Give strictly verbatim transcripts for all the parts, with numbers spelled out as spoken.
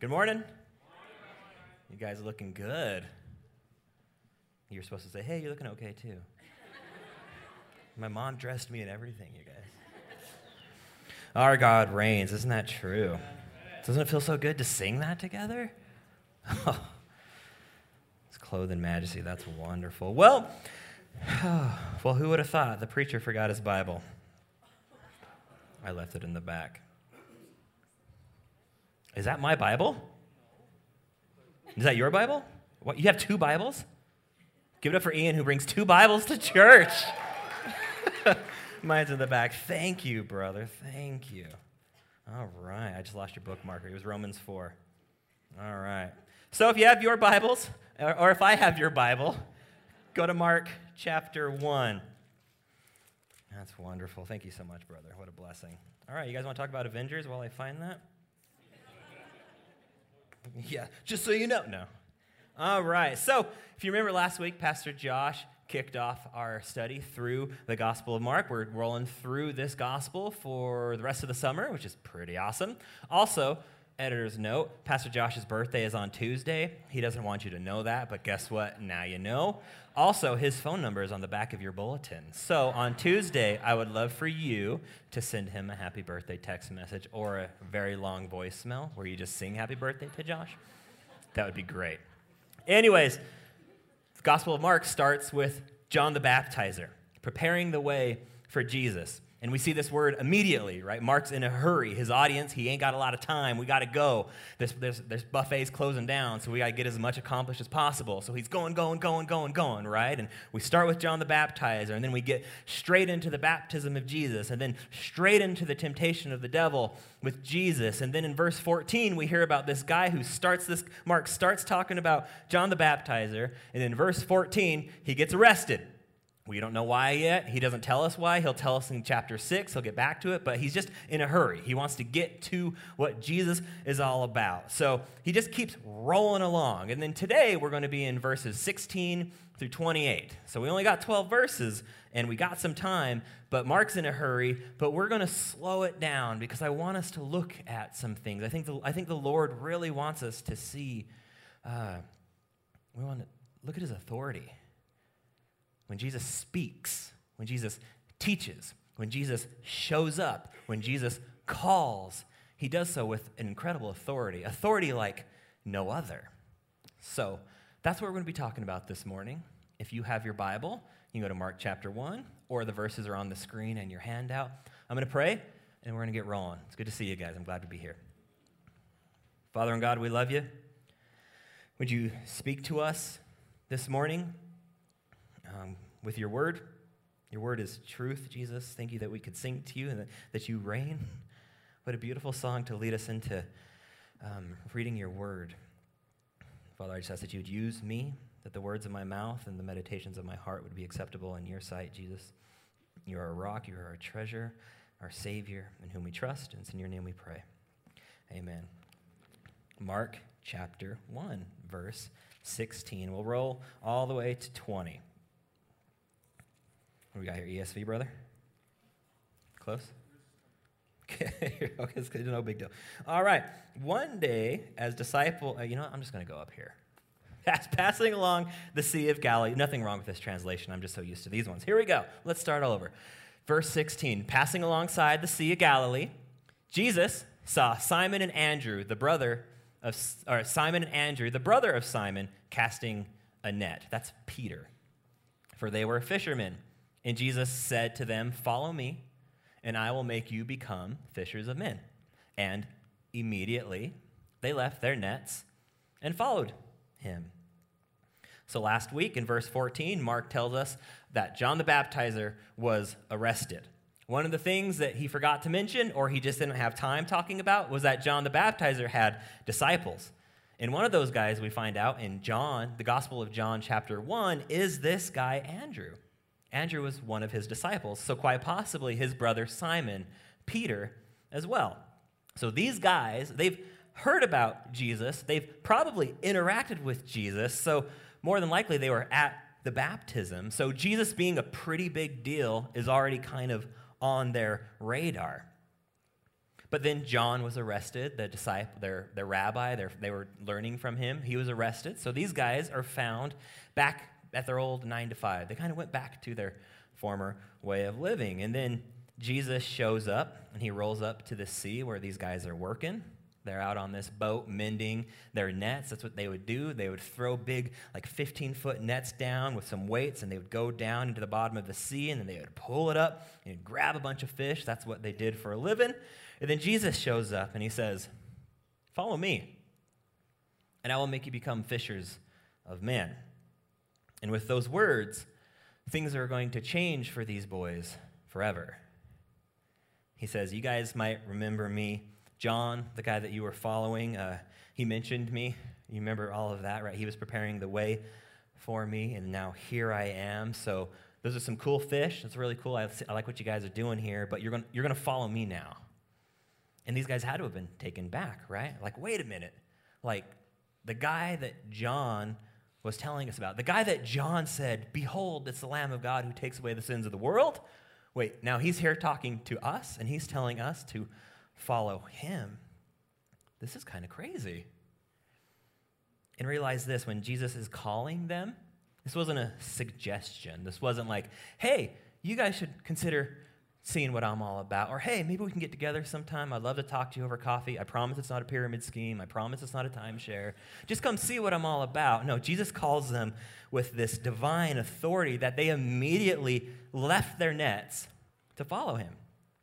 Good morning. You guys are looking good. You're supposed to say, hey, you're looking okay too. My mom dressed me in everything, you guys. Our God reigns. Isn't that true? Doesn't it feel so good to sing that together? Oh, it's clothed in majesty. That's wonderful. Well, well, who would have thought the preacher forgot his Bible? I left it in the back. Is that my Bible? Is that your Bible? What, you have two Bibles? Give it up for Ian, who brings two Bibles to church. Mine's in the back. Thank you, brother. Thank you. All right. I just lost your bookmarker. It was Romans four. All right. So if you have your Bibles, or, or if I have your Bible, go to Mark chapter one. That's wonderful. Thank you so much, brother. What a blessing. All right. You guys want to talk about Avengers while I find that? Yeah, just so you know. No. All right. So if you remember last week, Pastor Josh kicked off our study through the Gospel of Mark. We're rolling through this gospel for the rest of the summer, which is pretty awesome. Also, editor's note, Pastor Josh's birthday is on Tuesday. He doesn't want you to know that, but guess what? Now you know. Also, his phone number is on the back of your bulletin. So on Tuesday, I would love for you to send him a happy birthday text message or a very long voicemail where you just sing happy birthday to Josh. That would be great. Anyways, the Gospel of Mark starts with John the Baptizer preparing the way for Jesus. And we see this word immediately, right? Mark's in a hurry. His audience, he ain't got a lot of time. We got to go. This, this, this buffet's closing down, so we got to get as much accomplished as possible. So he's going, going, going, going, going, right? And we start with John the Baptizer, and then we get straight into the baptism of Jesus, and then straight into the temptation of the devil with Jesus. And then in verse fourteen, we hear about this guy who starts this, Mark starts talking about John the Baptizer, and in verse fourteen, he gets arrested. We don't know why yet. He doesn't tell us why. He'll tell us in chapter six. He'll get back to it, but he's just in a hurry. He wants to get to what Jesus is all about. So he just keeps rolling along. And then today we're going to be in verses sixteen through twenty-eight. So we only got twelve verses, and we got some time, but Mark's in a hurry, but we're going to slow it down because I want us to look at some things. I think the, I think the Lord really wants us to see, uh, we want to look at his authority. When Jesus speaks, when Jesus teaches, when Jesus shows up, when Jesus calls, he does so with an incredible authority, authority like no other. So that's what we're going to be talking about this morning. If you have your Bible, you can go to Mark chapter one, or the verses are on the screen and your handout. I'm going to pray, and we're going to get rolling. It's good to see you guys. I'm glad to be here. Father and God, we love you. Would you speak to us this morning? Um, with your word. Your word is truth, Jesus. Thank you that we could sing to you and that, that you reign. What a beautiful song to lead us into um, reading your word. Father, I just ask that you would use me, that the words of my mouth and the meditations of my heart would be acceptable in your sight, Jesus. You are a rock, you are our treasure, our Savior, in whom we trust, and it's in your name we pray. Amen. Mark chapter one, verse sixteen. We'll roll all the way to twenty. What do we got here? E S V, brother? Close? Okay, okay, it's no big deal. All right. One day, as disciple, uh, you know what? I'm just going to go up here. As passing along the Sea of Galilee. Nothing wrong with this translation. I'm just so used to these ones. Here we go. Let's start all over. Verse sixteen. Passing alongside the Sea of Galilee, Jesus saw Simon and Andrew, the brother of, or Simon and Andrew, the brother of Simon, casting a net. That's Peter. For they were fishermen. And Jesus said to them, follow me, and I will make you become fishers of men. And immediately they left their nets and followed him. So last week in verse fourteen, Mark tells us that John the Baptizer was arrested. One of the things that he forgot to mention, or he just didn't have time talking about, was that John the Baptizer had disciples. And one of those guys we find out in John, the Gospel of John chapter one, is this guy Andrew. Andrew was one of his disciples, so quite possibly his brother Simon, Peter, as well. So these guys, they've heard about Jesus. They've probably interacted with Jesus, so more than likely they were at the baptism. So Jesus being a pretty big deal is already kind of on their radar. But then John was arrested, the disciple, their, their rabbi, their, they were learning from him. He was arrested. So these guys are found back at their old nine to five. They kind of went back to their former way of living. And then Jesus shows up, and he rolls up to the sea where these guys are working. They're out on this boat mending their nets. That's what they would do. They would throw big, like fifteen-foot nets down with some weights, and they would go down into the bottom of the sea, and then they would pull it up and grab a bunch of fish. That's what they did for a living. And then Jesus shows up, and he says, "Follow me, and I will make you become fishers of men." And with those words, things are going to change for these boys forever. He says, "You guys might remember me. John, the guy that you were following, uh, he mentioned me. You remember all of that, right? He was preparing the way for me, and now here I am. So those are some cool fish. It's really cool. I, I like what you guys are doing here, but you're going you're going to follow me now." And these guys had to have been taken back, right? Like, wait a minute. Like, the guy that John was telling us about, the guy that John said, "Behold, it's the Lamb of God who takes away the sins of the world." Wait, now he's here talking to us, and he's telling us to follow him. This is kind of crazy. And realize this, when Jesus is calling them, this wasn't a suggestion. This wasn't like, "Hey, you guys should consider seeing what I'm all about," or "Hey, maybe we can get together sometime. I'd love to talk to you over coffee. I promise it's not a pyramid scheme. I promise it's not a timeshare. Just come see what I'm all about." No, Jesus calls them with this divine authority that they immediately left their nets to follow him.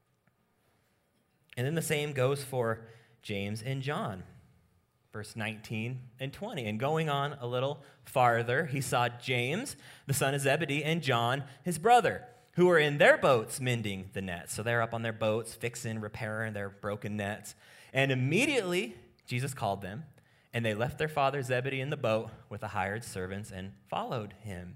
And then the same goes for James and John, verse nineteen and twenty. And going on a little farther, he saw James, the son of Zebedee, and John, his brother, who were in their boats mending the nets. So they're up on their boats, fixing, repairing their broken nets. And immediately, Jesus called them, and they left their father Zebedee in the boat with the hired servants and followed him.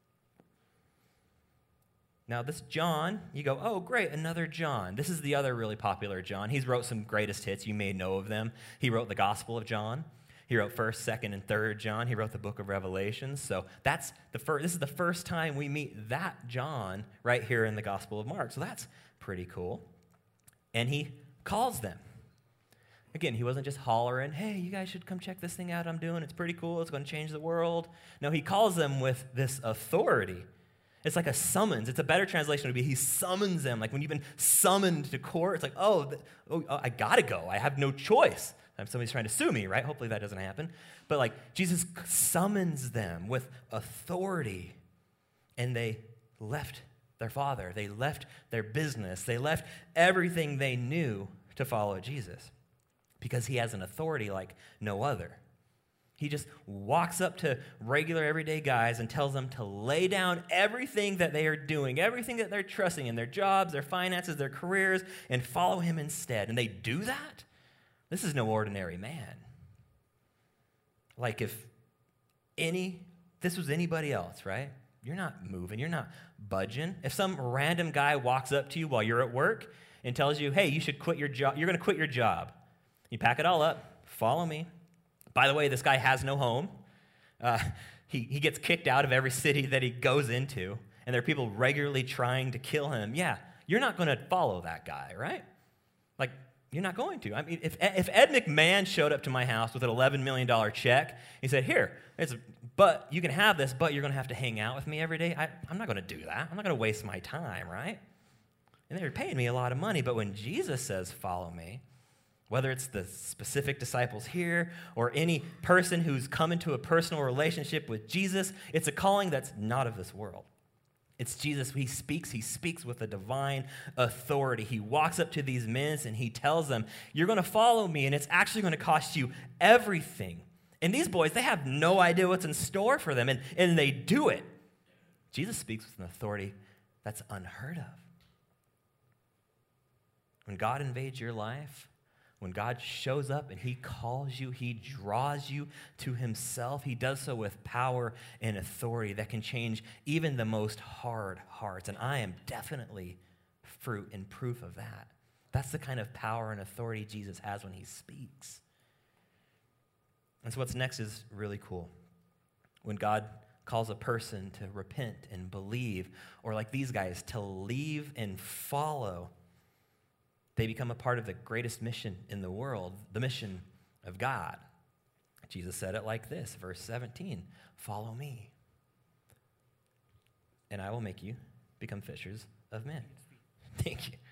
Now, this John, you go, "Oh, great, another John." This is the other really popular John. He's wrote some greatest hits. You may know of them. He wrote the Gospel of John. He wrote first, second, and third John. He wrote the book of Revelation. So that's the first. This is the first time we meet that John right here in the Gospel of Mark. So that's pretty cool. And he calls them. Again, he wasn't just hollering, "Hey, you guys should come check this thing out I'm doing. It's pretty cool. It's going to change the world." No, he calls them with this authority. It's like a summons. It's a better translation would be he summons them. Like when you've been summoned to court, it's like, oh, the, oh, I got to go. I have no choice. Somebody's trying to sue me, right? Hopefully that doesn't happen. But like Jesus summons them with authority, and they left their father. They left their business. They left everything they knew to follow Jesus because he has an authority like no other. He just walks up to regular, everyday guys and tells them to lay down everything that they are doing, everything that they're trusting in, their jobs, their finances, their careers, and follow him instead. And they do that? This is no ordinary man. Like if any, this was anybody else, right? You're not moving. You're not budging. If some random guy walks up to you while you're at work and tells you, "Hey, you should quit your job. You're going to quit your job." You pack it all up, follow me. By the way, this guy has no home. Uh, he, he gets kicked out of every city that he goes into, and there are people regularly trying to kill him. Yeah, you're not going to follow that guy, right? Like, you're not going to. I mean, if, if Ed McMahon showed up to my house with an eleven million dollars check, he said, "Here, it's a, but you can have this, but you're going to have to hang out with me every day," I, I'm not going to do that. I'm not going to waste my time, right? And they're paying me a lot of money, but when Jesus says, "Follow me," whether it's the specific disciples here or any person who's come into a personal relationship with Jesus, it's a calling that's not of this world. It's Jesus. He speaks. He speaks with a divine authority. He walks up to these men and he tells them, "You're going to follow me, and it's actually going to cost you everything." And these boys, they have no idea what's in store for them, and, and they do it. Jesus speaks with an authority that's unheard of. When God invades your life, when God shows up and he calls you, he draws you to himself, he does so with power and authority that can change even the most hard hearts. And I am definitely fruit and proof of that. That's the kind of power and authority Jesus has when he speaks. And so what's next is really cool. When God calls a person to repent and believe, or like these guys, to leave and follow, they become a part of the greatest mission in the world, the mission of God. Jesus said it like this, verse seventeen, follow me, and I will make you become fishers of men. Thank you.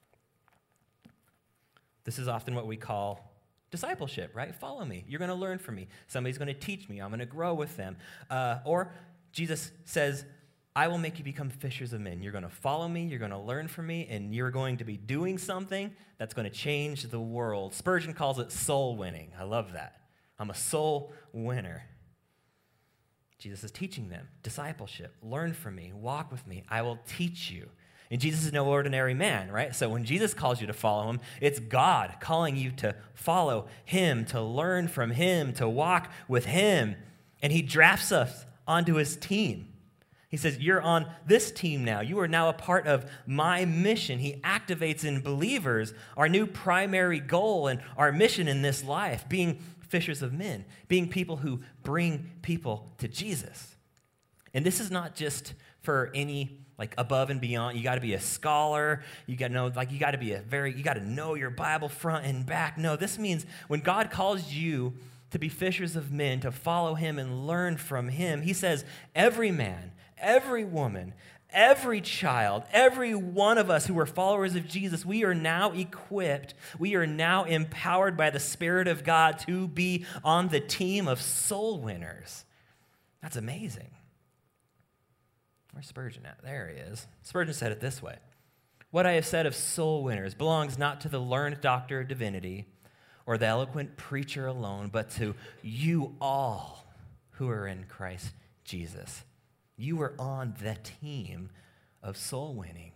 This is often what we call discipleship, right? Follow me. You're going to learn from me. Somebody's going to teach me. I'm going to grow with them. Uh, or Jesus says, I will make you become fishers of men. You're going to follow me, you're going to learn from me, and you're going to be doing something that's going to change the world. Spurgeon calls it soul winning. I love that. I'm a soul winner. Jesus is teaching them discipleship. Learn from me. Walk with me. I will teach you. And Jesus is no ordinary man, right? So when Jesus calls you to follow him, it's God calling you to follow him, to learn from him, to walk with him. And he drafts us onto his team. He says, you're on this team now. You are now a part of my mission. He activates in believers our new primary goal and our mission in this life, being fishers of men, being people who bring people to Jesus. And this is not just for any like above and beyond. You got to be a scholar. You got to know, like you got to be a very, you got to know your Bible front and back. No, this means when God calls you to be fishers of men, to follow him and learn from him, he says, every man, every woman, every child, every one of us who are followers of Jesus, we are now equipped, we are now empowered by the Spirit of God to be on the team of soul winners. That's amazing. Where's Spurgeon at? There he is. Spurgeon said it this way. What I have said of soul winners belongs not to the learned doctor of divinity or the eloquent preacher alone, but to you all who are in Christ Jesus. You are on the team of soul winning.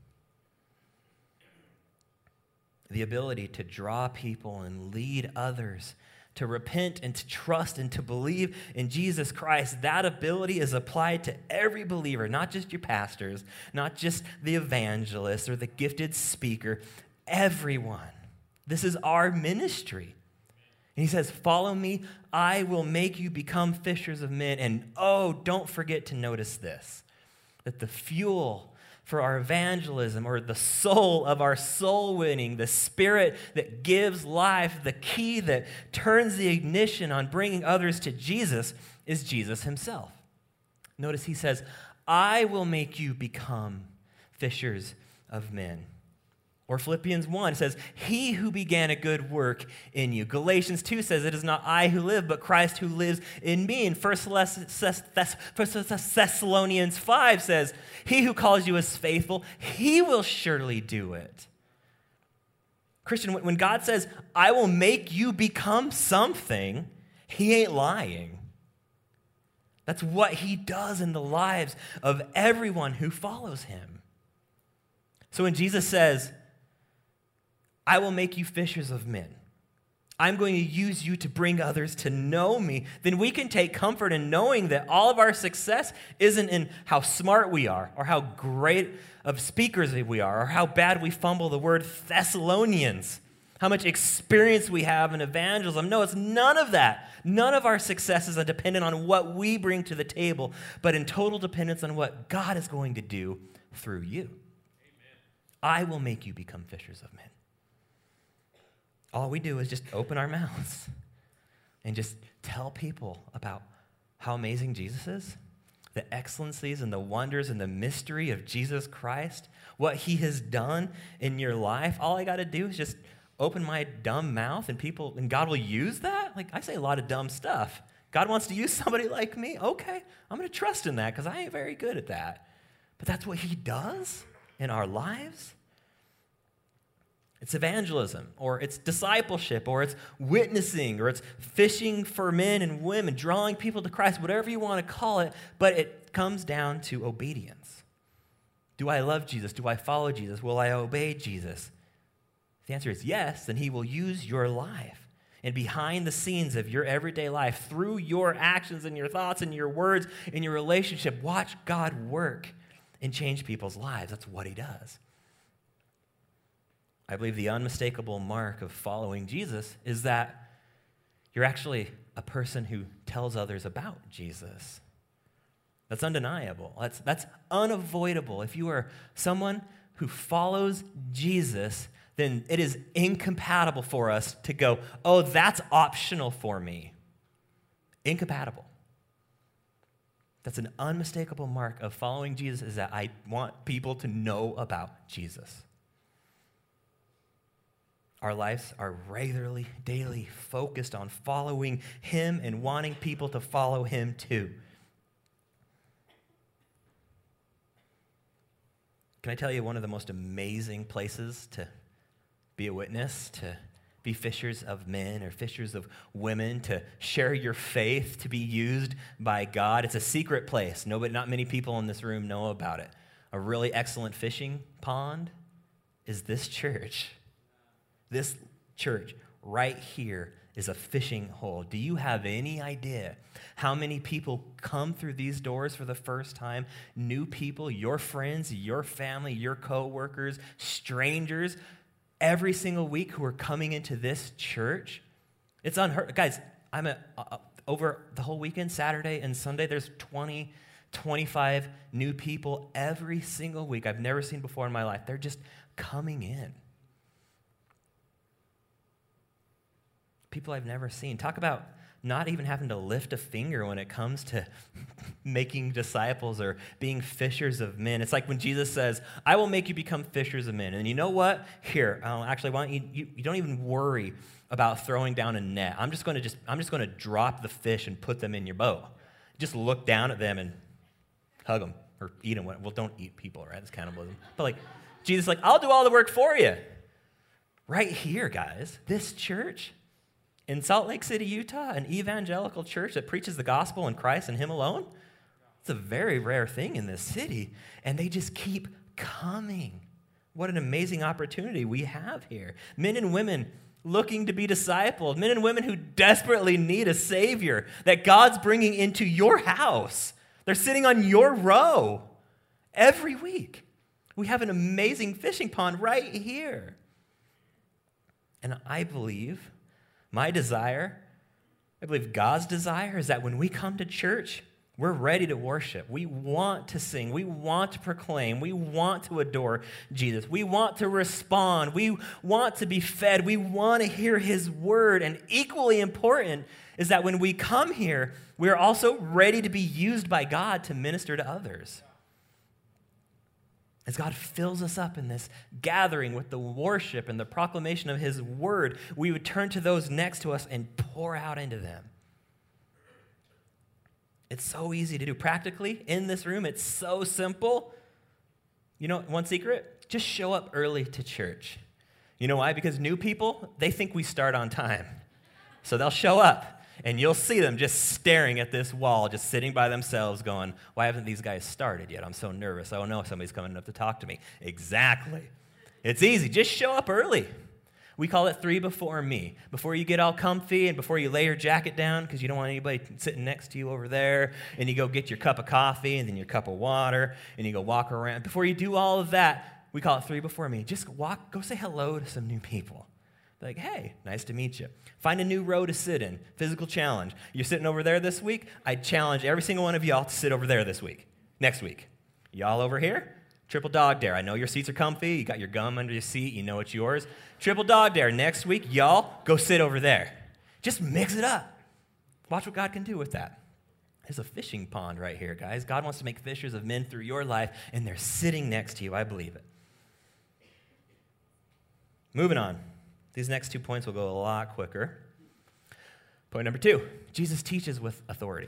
The ability to draw people and lead others to repent and to trust and to believe in Jesus Christ, that ability is applied to every believer, not just your pastors, not just the evangelist or the gifted speaker, everyone. This is our ministry. And he says, follow me, I will make you become fishers of men. And oh, don't forget to notice this, that the fuel for our evangelism, or the soul of our soul winning, the spirit that gives life, the key that turns the ignition on bringing others to Jesus, is Jesus himself. Notice he says, I will make you become fishers of men. Or Philippians one says, he who began a good work in you. Galatians two says, it is not I who live, but Christ who lives in me. And First Thessalonians five says, he who calls you is faithful, he will surely do it. Christian, when God says, I will make you become something, he ain't lying. That's what he does in the lives of everyone who follows him. So when Jesus says, I will make you fishers of men, I'm going to use you to bring others to know me, then we can take comfort in knowing that all of our success isn't in how smart we are or how great of speakers we are or how bad we fumble the word Thessalonians, how much experience we have in evangelism. No, it's none of that. None of our successes are dependent on what we bring to the table, but in total dependence on what God is going to do through you. Amen. I will make you become fishers of men. All we do is just open our mouths and just tell people about how amazing Jesus is, the excellencies and the wonders and the mystery of Jesus Christ, what he has done in your life. All I got to do is just open my dumb mouth and people, and God will use that? Like, I say a lot of dumb stuff. God wants to use somebody like me? Okay, I'm going to trust in that because I ain't very good at that. But that's what he does in our lives. It's evangelism, or it's discipleship, or it's witnessing, or it's fishing for men and women, drawing people to Christ, whatever you want to call it, but it comes down to obedience. Do I love Jesus? Do I follow Jesus? Will I obey Jesus? If the answer is yes, then he will use your life. And behind the scenes of your everyday life, through your actions and your thoughts and your words and your relationship, watch God work and change people's lives. That's what he does. I believe the unmistakable mark of following Jesus is that you're actually a person who tells others about Jesus. That's undeniable. That's, that's unavoidable. If you are someone who follows Jesus, then it is incompatible for us to go, oh, that's optional for me. Incompatible. That's an unmistakable mark of following Jesus, is that I want people to know about Jesus. Our lives are regularly, daily focused on following him and wanting people to follow him too. Can I tell you one of the most amazing places to be a witness, to be fishers of men or fishers of women, to share your faith, to be used by God? It's a secret place. Nobody, not many people in this room know about it. A really excellent fishing pond is this church. This church right here is a fishing hole. Do you have any idea how many people come through these doors for the first time? New people, your friends, your family, your co-workers, strangers, every single week who are coming into this church. It's unheard. Guys, I'm at, uh, over the whole weekend, Saturday and Sunday, there's twenty, twenty-five new people every single week I've never seen before in my life. They're just coming in. People I've never seen. Talk about not even having to lift a finger when it comes to making disciples or being fishers of men. It's like when Jesus says, I will make you become fishers of men. And you know what? Here, I'll actually want you, you, you don't even worry about throwing down a net. I'm just going to just, I'm just going to drop the fish and put them in your boat. Just look down at them and hug them or eat them. Well, don't eat people, right? That's cannibalism. But like, Jesus is like, I'll do all the work for you. Right here, guys, this church, in Salt Lake City, Utah, an evangelical church that preaches the gospel and Christ and him alone, it's a very rare thing in this city, and they just keep coming. What an amazing opportunity we have here. Men and women looking to be discipled, men and women who desperately need a Savior that God's bringing into your house. They're sitting on your row every week. We have an amazing fishing pond right here. And I believe My desire, I believe God's desire, is that when we come to church, we're ready to worship. We want to sing. We want to proclaim. We want to adore Jesus. We want to respond. We want to be fed. We want to hear his word. And equally important is that when we come here, we are also ready to be used by God to minister to others. As God fills us up in this gathering with the worship and the proclamation of his word, we would turn to those next to us and pour out into them. It's so easy to do. Practically, in this room, it's so simple. You know, one secret? Just show up early to church. You know why? Because new people, they think we start on time. So they'll show up. And you'll see them just staring at this wall, just sitting by themselves going, why haven't these guys started yet? I'm so nervous. Oh, no, somebody's coming up to talk to me. Exactly. It's easy. Just show up early. We call it three before me. Before you get all comfy and before you lay your jacket down because you don't want anybody sitting next to you over there, and you go get your cup of coffee and then your cup of water, and you go walk around. Before you do all of that, we call it three before me. Just walk, go say hello to some new people. Like, hey, nice to meet you. Find a new row to sit in. Physical challenge. You're sitting over there this week? I challenge every single one of y'all to sit over there this week. Next week. Y'all over here? Triple dog dare. I know your seats are comfy. You got your gum under your seat. You know it's yours. Triple dog dare. Next week, y'all go sit over there. Just mix it up. Watch what God can do with that. There's a fishing pond right here, guys. God wants to make fishers of men through your life, and they're sitting next to you. I believe it. Moving on. These next two points will go a lot quicker. Point number two, Jesus teaches with authority.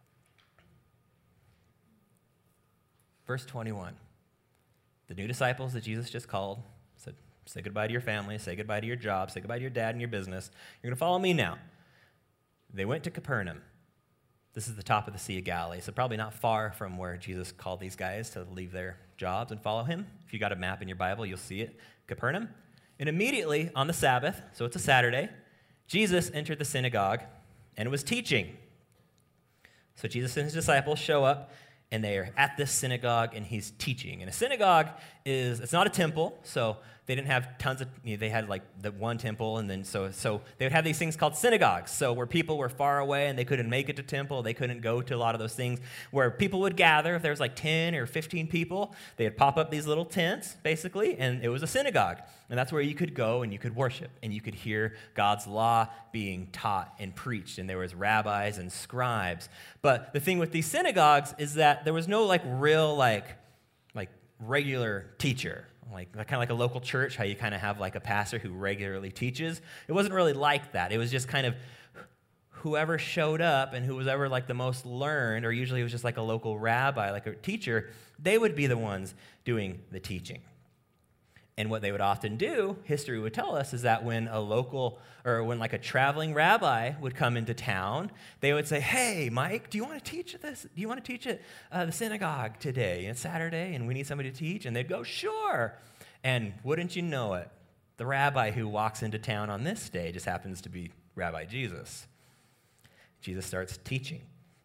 Verse twenty-one, the new disciples that Jesus just called said, say goodbye to your family, say goodbye to your job, say goodbye to your dad and your business. You're going to follow me now. They went to Capernaum. This is the top of the Sea of Galilee, so probably not far from where Jesus called these guys to leave their jobs and follow him. If you got a map in your Bible, you'll see it. Capernaum. And immediately on the Sabbath, so it's a Saturday, Jesus entered the synagogue and was teaching. So Jesus and his disciples show up, and they are at this synagogue, and he's teaching. And a synagogue is, it's not a temple, so they didn't have tons of, you know, they had like the one temple, and then so so they would have these things called synagogues. So where people were far away and they couldn't make it to temple, they couldn't go to a lot of those things, where people would gather. If there was like ten or fifteen people, they'd pop up these little tents, basically, and it was a synagogue. And that's where you could go and you could worship, and you could hear God's law being taught and preached, and there was rabbis and scribes. But the thing with these synagogues is that there was no like real like like regular teacher. Like kind of like a local church, how you kind of have like a pastor who regularly teaches. It wasn't really like that. It was just kind of whoever showed up and who was ever like the most learned, or usually it was just like a local rabbi, like a teacher, they would be the ones doing the teaching. And what they would often do, history would tell us, is that when a local or when like a traveling rabbi would come into town, they would say, "Hey, Mike, do you want to teach this? Do you want to teach at uh, the synagogue today? It's Saturday, and we need somebody to teach." And they'd go, "Sure." And wouldn't you know it, the rabbi who walks into town on this day just happens to be Rabbi Jesus. Jesus starts teaching.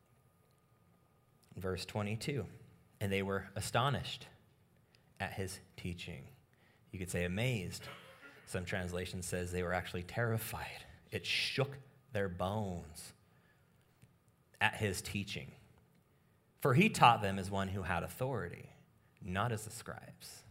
In verse twenty-two, and they were astonished at his teaching. You could say amazed. Some translation says they were actually terrified. It shook their bones at his teaching. For he taught them as one who had authority, not as the scribes.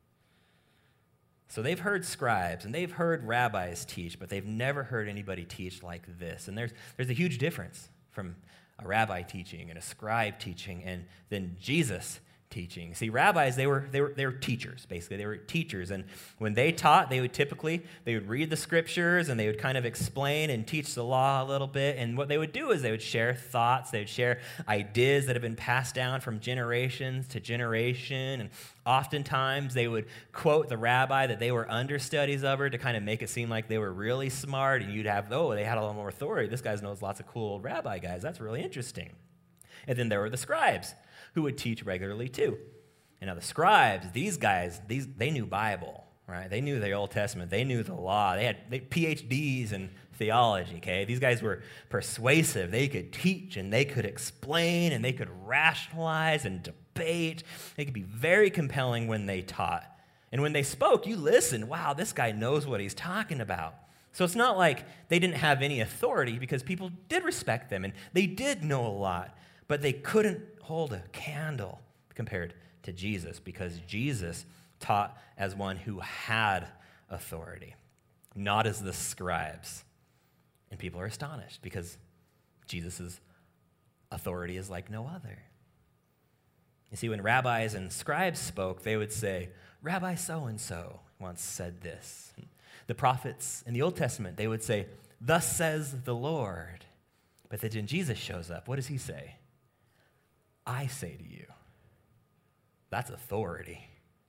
So they've heard scribes and they've heard rabbis teach, but they've never heard anybody teach like this. And there's, there's a huge difference from a rabbi teaching and a scribe teaching and then Jesus teaching. See, rabbis, they were, they were they were teachers, basically. They were teachers. And when they taught, they would typically, they would read the scriptures and they would kind of explain and teach the law a little bit. And what they would do is they would share thoughts, they would share ideas that have been passed down from generations to generation. And oftentimes they would quote the rabbi that they were understudies of her to kind of make it seem like they were really smart. And you'd have, oh, they had a lot more authority. This guy knows lots of cool old rabbi guys. That's really interesting. And then there were the scribes, who would teach regularly too. And now the scribes, these guys, these they knew Bible, right? They knew the Old Testament. They knew the law. They had they, P H Ds in theology, okay? These guys were persuasive. They could teach, and they could explain, and they could rationalize and debate. They could be very compelling when they taught. And when they spoke, you listened. Wow, this guy knows what he's talking about. So it's not like they didn't have any authority, because people did respect them, and they did know a lot, but they couldn't hold a candle compared to Jesus, because Jesus taught as one who had authority, not as the scribes. And people are astonished because Jesus' authority is like no other. You see, when rabbis and scribes spoke, they would say, "Rabbi so-and-so once said this." The prophets in the Old Testament, they would say, "Thus says the Lord." But then when Jesus shows up, what does he say? "I say to you." That's authority.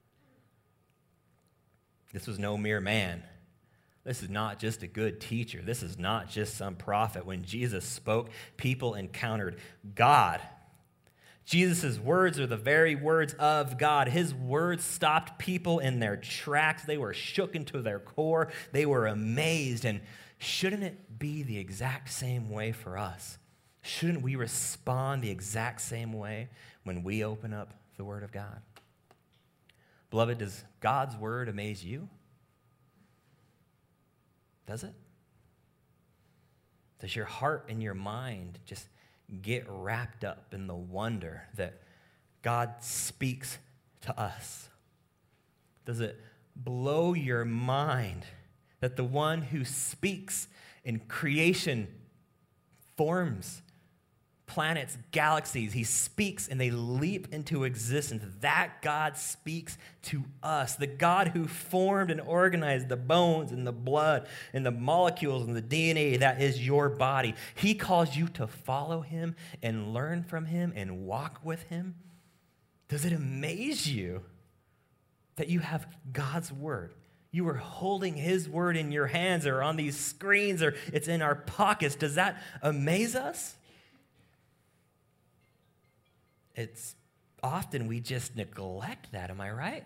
This was no mere man. This is not just a good teacher. This is not just some prophet. When Jesus spoke, people encountered God. Jesus' words are the very words of God. His words stopped people in their tracks. They were shook into their core. They were amazed. And shouldn't it be the exact same way for us? Shouldn't we respond the exact same way when we open up the Word of God? Beloved, does God's Word amaze you? Does it? Does your heart and your mind just get wrapped up in the wonder that God speaks to us? Does it blow your mind that the one who speaks in creation forms planets, galaxies, he speaks and they leap into existence? That God speaks to us. The God who formed and organized the bones and the blood and the molecules and the D N A that is your body. He calls you to follow him and learn from him and walk with him. Does it amaze you that you have God's word? You are holding his word in your hands or on these screens or it's in our pockets. Does that amaze us? It's often we just neglect that, am I right?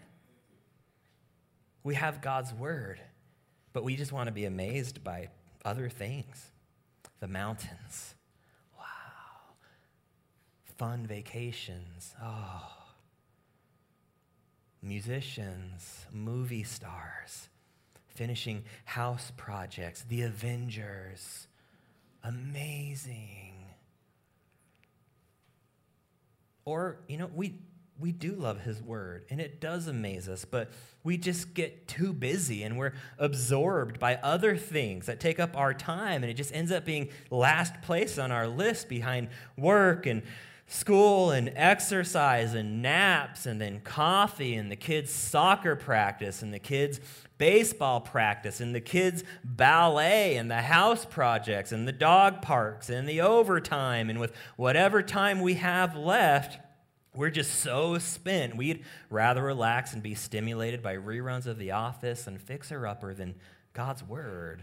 We have God's word, but we just want to be amazed by other things. The mountains. Wow. Fun vacations. Oh. musicians, movie stars, finishing house projects, the Avengers. Amazing. Or, you know, we we do love his word, and it does amaze us, but we just get too busy, and we're absorbed by other things that take up our time, and it just ends up being last place on our list behind work and school and exercise and naps and then coffee and the kids' soccer practice and the kids' baseball practice and the kids' ballet and the house projects and the dog parks and the overtime. And with whatever time we have left, we're just so spent. We'd rather relax and be stimulated by reruns of The Office and Fixer Upper than God's Word.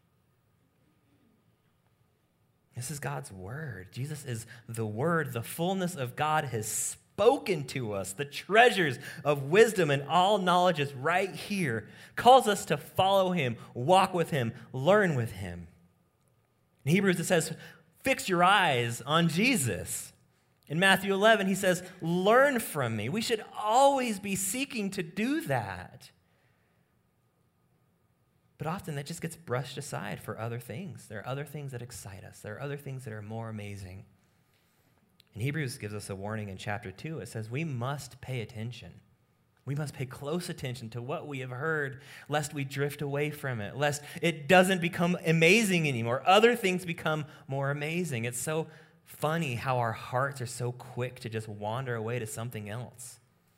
This is God's Word. Jesus is the Word. The fullness of God has spoken to us. The treasures of wisdom and all knowledge is right here. Calls us to follow him, walk with him, learn with him. In Hebrews it says, fix your eyes on Jesus. In Matthew eleven, he says, learn from me. We should always be seeking to do that. But often that just gets brushed aside for other things. There are other things that excite us. There are other things that are more amazing. And Hebrews gives us a warning in chapter two. It says we must pay attention. We must pay close attention to what we have heard, lest we drift away from it, lest it doesn't become amazing anymore. Other things become more amazing. It's so funny how our hearts are so quick to just wander away to something else.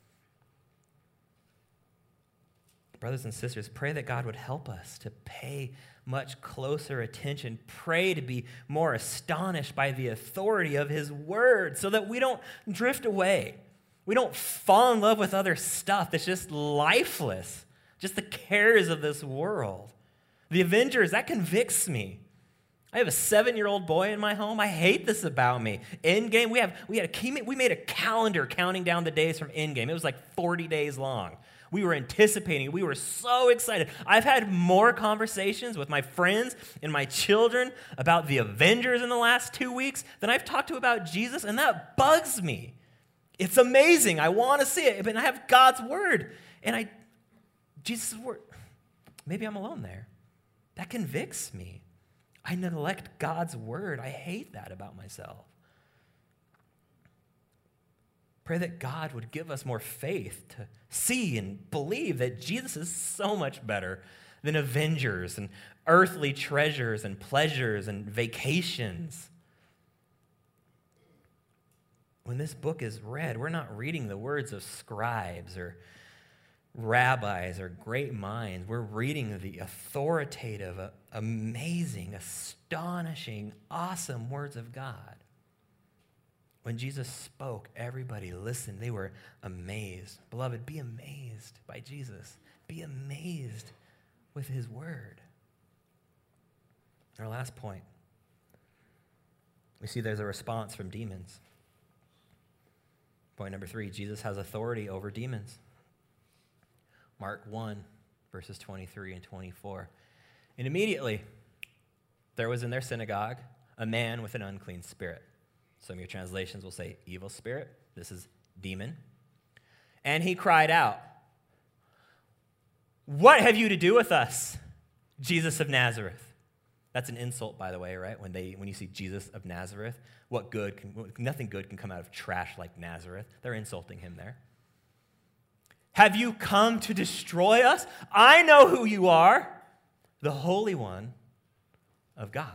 Brothers and sisters, pray that God would help us to pay much closer attention. Pray to be more astonished by the authority of his word so that we don't drift away. We don't fall in love with other stuff that's just lifeless, just the cares of this world. The Avengers, that convicts me. I have a seven-year-old boy in my home. I hate this about me. Endgame, we have we had a we made a calendar counting down the days from Endgame. It was like forty days long. We were anticipating. We were so excited. I've had more conversations with my friends and my children about the Avengers in the last two weeks than I've talked to about Jesus, and that bugs me. It's amazing. I want to see it, but I have God's word, and I, Jesus' word. Maybe I'm alone there. That convicts me. I neglect God's word. I hate that about myself. Pray that God would give us more faith to see and believe that Jesus is so much better than Avengers and earthly treasures and pleasures and vacations. When this book is read, we're not reading the words of scribes or rabbis or great minds. We're reading the authoritative, amazing, astonishing, awesome words of God. When Jesus spoke, everybody listened. They were amazed. Beloved, be amazed by Jesus. Be amazed with his word. Our last point, we see there's a response from demons. Point number three, Jesus has authority over demons. Mark one, verses twenty-three and twenty-four. And immediately there was in their synagogue a man with an unclean spirit. Some of your translations will say evil spirit. This is demon. And he cried out, "What have you to do with us, Jesus of Nazareth?" That's an insult, by the way, right? When they when you see Jesus of Nazareth, what good can, nothing good can come out of trash like Nazareth. They're insulting him there. "Have you come to destroy us? I know who you are, the Holy One of God."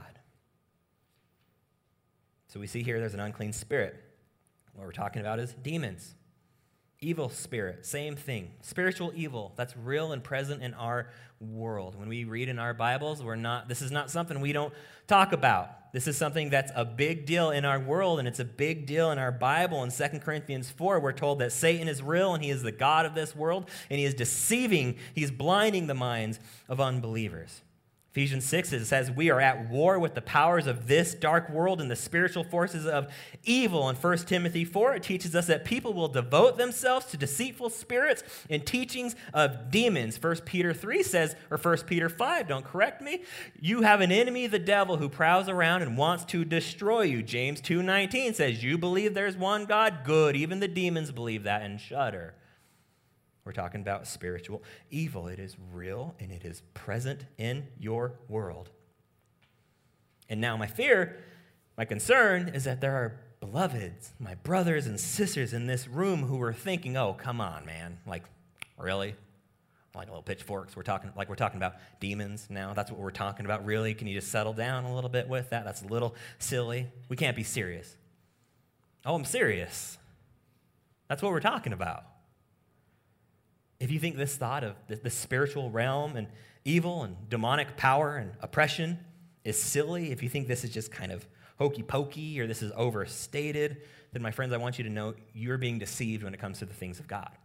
So we see here there's an unclean spirit. What we're talking about is demons. Evil spirit, same thing. Spiritual evil, that's real and present in our world. When we read in our Bibles, we're not, this is not something we don't talk about. This is something that's a big deal in our world, and it's a big deal in our Bible. In Second Corinthians four, we're told that Satan is real, and he is the god of this world, and he is deceiving, he's blinding the minds of unbelievers. Ephesians six, it says, we are at war with the powers of this dark world and the spiritual forces of evil. In First Timothy four, it teaches us that people will devote themselves to deceitful spirits and teachings of demons. First Peter three says, or First Peter five, don't correct me, you have an enemy, the devil, who prowls around and wants to destroy you. James two nineteen says, you believe there's one God? Good. Even the demons believe that and shudder. We're talking about spiritual evil. It is real and it is present in your world. And now my fear, my concern is that there are beloveds, my brothers and sisters in this room who are thinking, oh, come on, man. Like, really? Like little pitchforks. We're talking like we're talking about demons now. That's what we're talking about. Really? Can you just settle down a little bit with that? That's a little silly. We can't be serious. Oh, I'm serious. That's what we're talking about. If you think this thought of the, the spiritual realm and evil and demonic power and oppression is silly, if you think this is just kind of hokey pokey or this is overstated, then my friends, I want you to know you're being deceived when it comes to the things of God.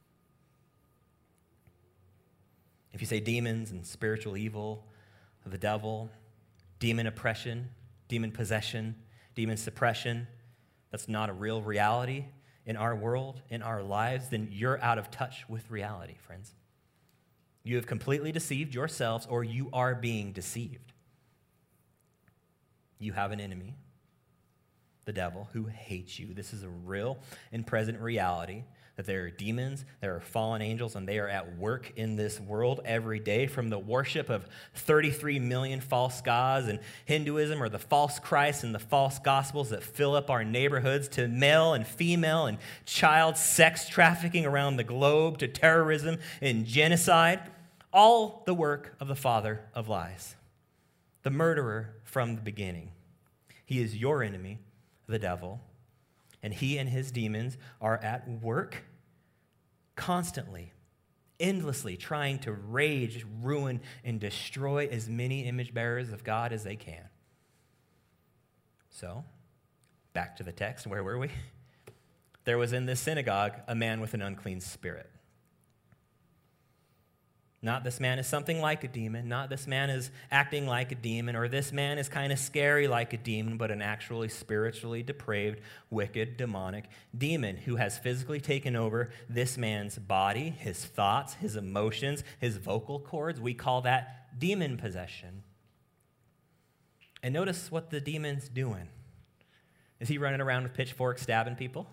If you say demons and spiritual evil, the devil, demon oppression, demon possession, demon suppression, that's not a real reality in our world, in our lives, then you're out of touch with reality, friends. You have completely deceived yourselves, or you are being deceived. You have an enemy, the devil, who hates you. This is a real and present reality, that there are demons, there are fallen angels, and they are at work in this world every day, from the worship of thirty-three million false gods and Hinduism, or the false Christ and the false gospels that fill up our neighborhoods, to male and female and child sex trafficking around the globe, to terrorism and genocide. All the work of the father of lies, the murderer from the beginning. He is your enemy, the devil, and he and his demons are at work constantly, endlessly trying to rage, ruin, and destroy as many image bearers of God as they can. So, back to the text. Where were we? There was in this synagogue a man with an unclean spirit. Not this man is something like a demon, not this man is acting like a demon, or this man is kind of scary like a demon, but an actually spiritually depraved, wicked, demonic demon who has physically taken over this man's body, his thoughts, his emotions, his vocal cords. We call that demon possession. And notice what the demon's doing. Is he running around with pitchforks stabbing people?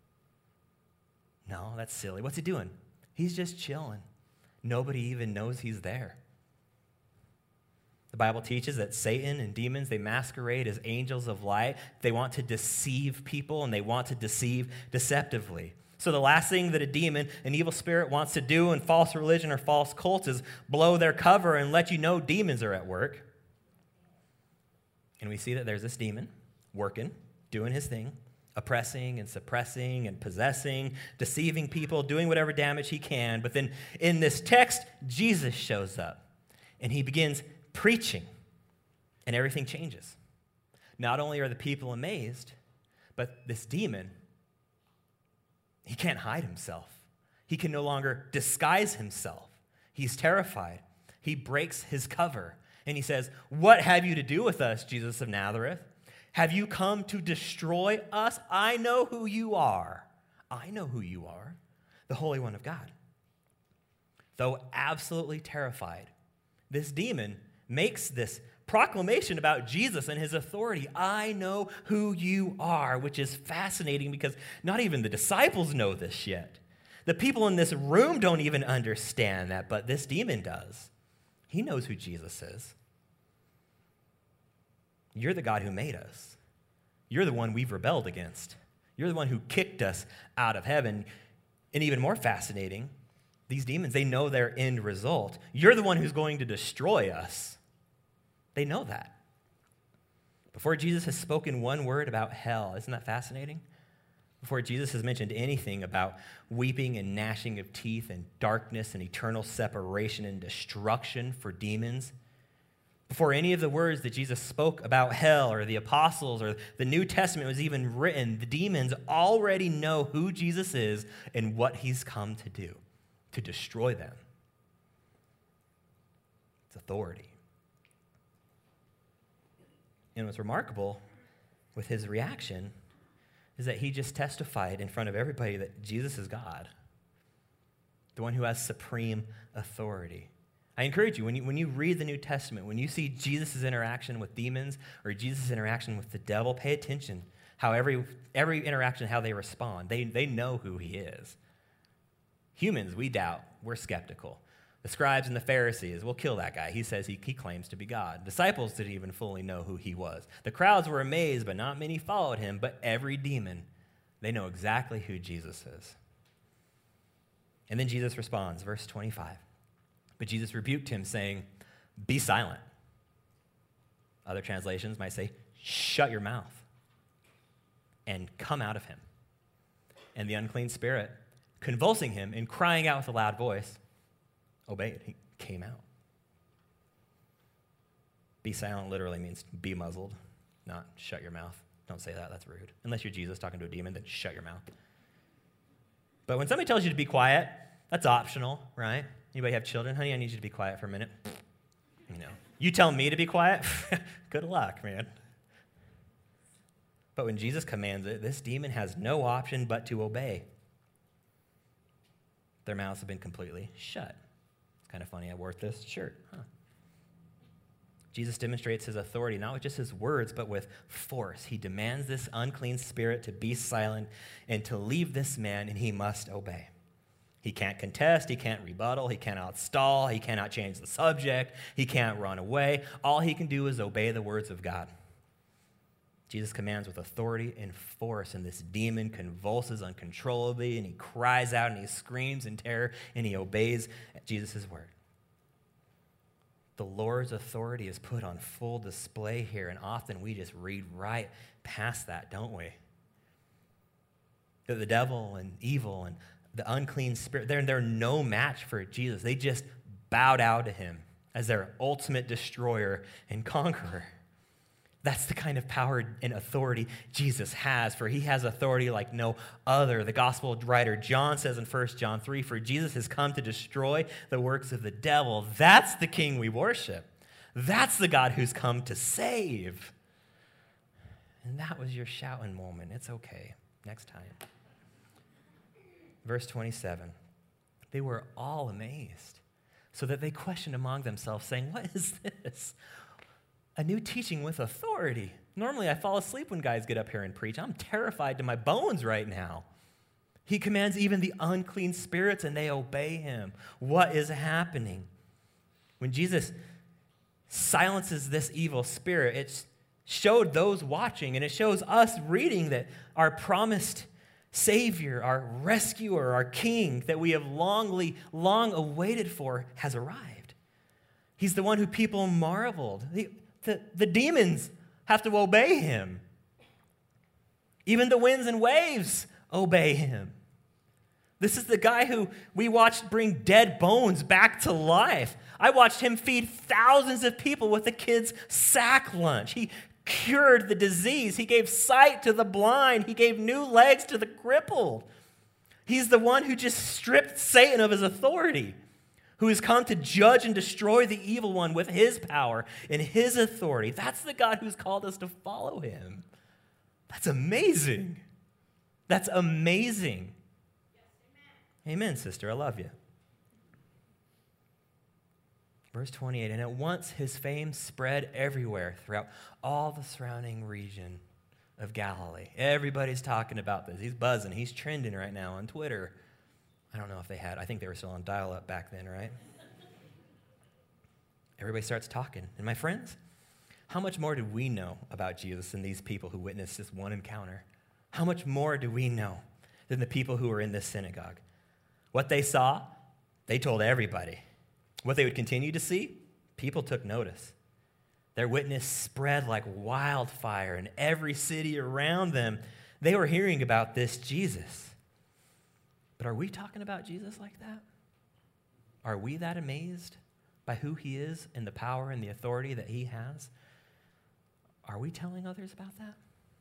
No, that's silly. What's he doing? He's just chilling. Nobody even knows he's there. The Bible teaches that Satan and demons, they masquerade as angels of light. They want to deceive people, and they want to deceive deceptively. So the last thing that a demon, an evil spirit, wants to do in false religion or false cults is blow their cover and let you know demons are at work. And we see that there's this demon working, doing his thing, oppressing and suppressing and possessing, deceiving people, doing whatever damage he can. But then in this text, Jesus shows up, and he begins preaching, and everything changes. Not only are the people amazed, but this demon, he can't hide himself. He can no longer disguise himself. He's terrified. He breaks his cover, and he says, "What have you to do with us, Jesus of Nazareth? Have you come to destroy us? I know who you are. I know who you are, the Holy One of God." Though absolutely terrified, this demon makes this proclamation about Jesus and his authority. I know who you are, which is fascinating because not even the disciples know this yet. The people in this room don't even understand that, but this demon does. He knows who Jesus is. You're the God who made us. You're the one we've rebelled against. You're the one who kicked us out of heaven. And even more fascinating, these demons, they know their end result. You're the one who's going to destroy us. They know that. Before Jesus has spoken one word about hell, isn't that fascinating? Before Jesus has mentioned anything about weeping and gnashing of teeth and darkness and eternal separation and destruction for demons, before any of the words that Jesus spoke about hell or the apostles or the New Testament was even written, the demons already know who Jesus is and what he's come to do, to destroy them. It's authority. And what's remarkable with his reaction is that he just testified in front of everybody that Jesus is God, the one who has supreme authority. I encourage you, when you, when you read the New Testament, when you see Jesus' interaction with demons or Jesus' interaction with the devil, pay attention how every, every interaction, how they respond. They, they know who he is. Humans, we doubt. We're skeptical. The scribes and the Pharisees, we'll kill that guy. He says he, he claims to be God. Disciples didn't even fully know who he was. The crowds were amazed, but not many followed him. But every demon, they know exactly who Jesus is. And then Jesus responds, verse twenty-five. But Jesus rebuked him, saying, be silent. Other translations might say, shut your mouth and come out of him. And the unclean spirit, convulsing him and crying out with a loud voice, obeyed. He came out. Be silent literally means be muzzled, not shut your mouth. Don't say that. That's rude. Unless you're Jesus talking to a demon, then shut your mouth. But when somebody tells you to be quiet, that's optional, right? Anybody have children? Honey, I need you to be quiet for a minute. You know, you tell me to be quiet? Good luck, man. But when Jesus commands it, this demon has no option but to obey. Their mouths have been completely shut. It's kind of funny I wore this shirt. Huh. Jesus demonstrates his authority, not with just his words, but with force. He demands this unclean spirit to be silent and to leave this man, and he must obey. He can't contest, he can't rebuttal, he cannot stall, he cannot change the subject, he can't run away. All he can do is obey the words of God. Jesus commands with authority and force, and this demon convulses uncontrollably, and he cries out, and he screams in terror, and he obeys Jesus' word. The Lord's authority is put on full display here, and often we just read right past that, don't we? That the devil and evil and the unclean spirit, they're, they're no match for Jesus. They just bow down to him as their ultimate destroyer and conqueror. That's the kind of power and authority Jesus has, for he has authority like no other. The gospel writer John says in First John three, for Jesus has come to destroy the works of the devil. That's the king we worship. That's the God who's come to save. And that was your shouting moment. It's okay. Next time. Verse twenty-seven, they were all amazed, so that they questioned among themselves, saying, what is this? A new teaching with authority. Normally, I fall asleep when guys get up here and preach. I'm terrified to my bones right now. He commands even the unclean spirits, and they obey him. What is happening? When Jesus silences this evil spirit, it showed those watching, and it shows us reading that our promised Savior, our rescuer, our King that we have longly, long awaited for has arrived. He's the one who people marveled. The, the, the demons have to obey him. Even the winds and waves obey him. This is the guy who we watched bring dead bones back to life. I watched him feed thousands of people with the kids' sack lunch. He cured the disease. He gave sight to the blind. He gave new legs to the crippled. He's the one who just stripped Satan of his authority, who has come to judge and destroy the evil one with his power and his authority. That's the God who's called us to follow him. That's amazing. That's amazing. Yes, amen. Amen, sister. I love you. Verse twenty-eight, and at once his fame spread everywhere throughout all the surrounding region of Galilee. Everybody's talking about this. He's buzzing. He's trending right now on Twitter. I don't know if they had, I think they were still on dial-up back then, right? Everybody starts talking. And my friends, how much more do we know about Jesus than these people who witnessed this one encounter? How much more do we know than the people who were in this synagogue? What they saw, they told everybody. What they would continue to see, people took notice. Their witness spread like wildfire in every city around them. They were hearing about this Jesus. But are we talking about Jesus like that? Are we that amazed by who he is and the power and the authority that he has? Are we telling others about that?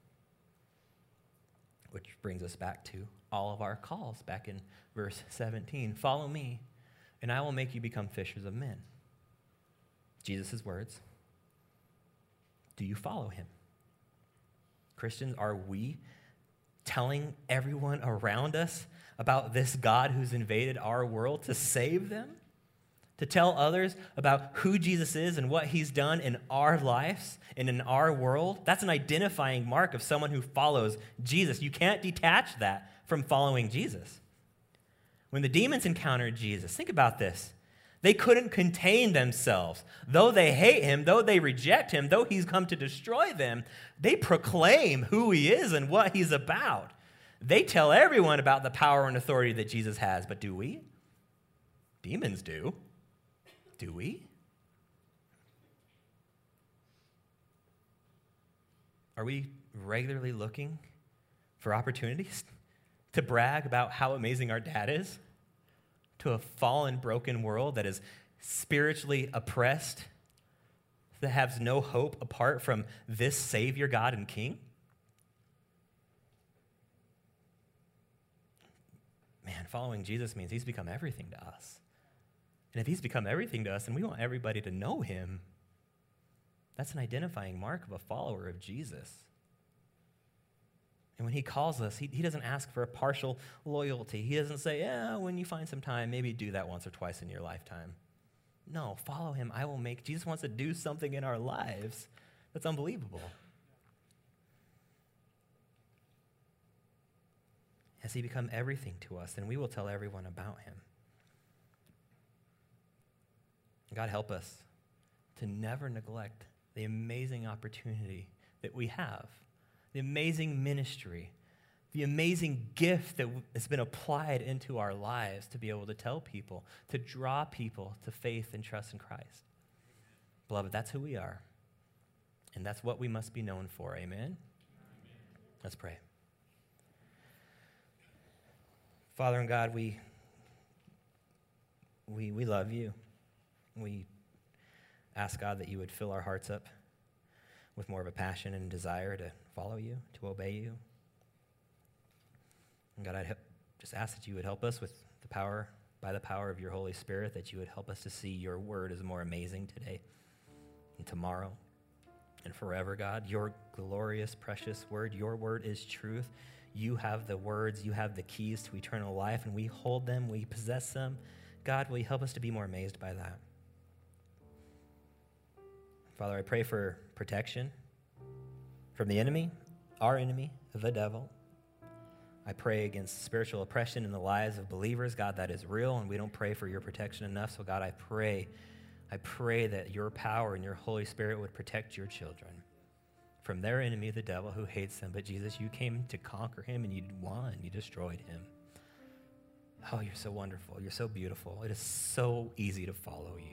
Which brings us back to all of our calls back in verse seventeen. Follow me, and I will make you become fishers of men. Jesus' words. Do you follow him? Christians, are we telling everyone around us about this God who's invaded our world to save them? To tell others about who Jesus is and what he's done in our lives and in our world? That's an identifying mark of someone who follows Jesus. You can't detach that from following Jesus. When the demons encountered Jesus, think about this. They couldn't contain themselves. Though they hate him, though they reject him, though he's come to destroy them, they proclaim who he is and what he's about. They tell everyone about the power and authority that Jesus has, but do we? Demons do. Do we? Are we regularly looking for opportunities to brag about how amazing our dad is to a fallen, broken world that is spiritually oppressed, that has no hope apart from this Savior, God, and King? Man, following Jesus means he's become everything to us. And if he's become everything to us, then we want everybody to know him. That's an identifying mark of a follower of Jesus. And when he calls us, he, he doesn't ask for a partial loyalty. He doesn't say, yeah, when you find some time, maybe do that once or twice in your lifetime. No, follow him. I will make, Jesus wants to do something in our lives that's unbelievable. Has he become everything to us, then we will tell everyone about him. God, help us to never neglect the amazing opportunity that we have, the amazing ministry, the amazing gift that has been applied into our lives to be able to tell people, to draw people to faith and trust in Christ. Beloved, that's who we are, and that's what we must be known for. Amen? Amen. Let's pray. Father and God, we, we, we love you. We ask, God, that you would fill our hearts up with more of a passion and desire to follow you, to obey you. And God, I just ask that you would help us with the power, by the power of your Holy Spirit, that you would help us to see your word as more amazing today and tomorrow and forever, God. Your glorious, precious word, your word is truth. You have the words, you have the keys to eternal life, and we hold them, we possess them. God, will you help us to be more amazed by that? Father, I pray for protection from the enemy, our enemy, the devil. I pray against spiritual oppression in the lives of believers. God, that is real, and we don't pray for your protection enough. So God, I pray, I pray that your power and your Holy Spirit would protect your children from their enemy, the devil, who hates them. But Jesus, you came to conquer him, and you won. You destroyed him. Oh, you're so wonderful. You're so beautiful. It is so easy to follow you.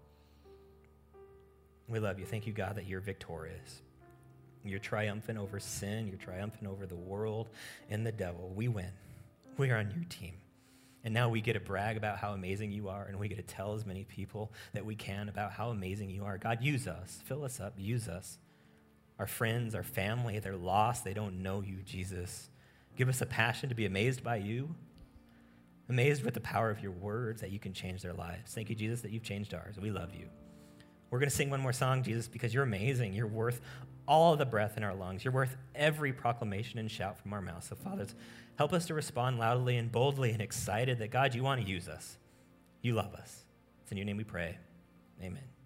We love you. Thank you, God, that you're victorious. You're triumphant over sin. You're triumphant over the world and the devil. We win. We are on your team. And now we get to brag about how amazing you are, and we get to tell as many people that we can about how amazing you are. God, use us. Fill us up. Use us. Our friends, our family, they're lost. They don't know you, Jesus. Give us a passion to be amazed by you, amazed with the power of your words, that you can change their lives. Thank you, Jesus, that you've changed ours. We love you. We're going to sing one more song, Jesus, because you're amazing. You're worth all the breath in our lungs. You're worth every proclamation and shout from our mouths. So, Father, help us to respond loudly and boldly and excited that, God, you want to use us. You love us. It's in your name we pray. Amen.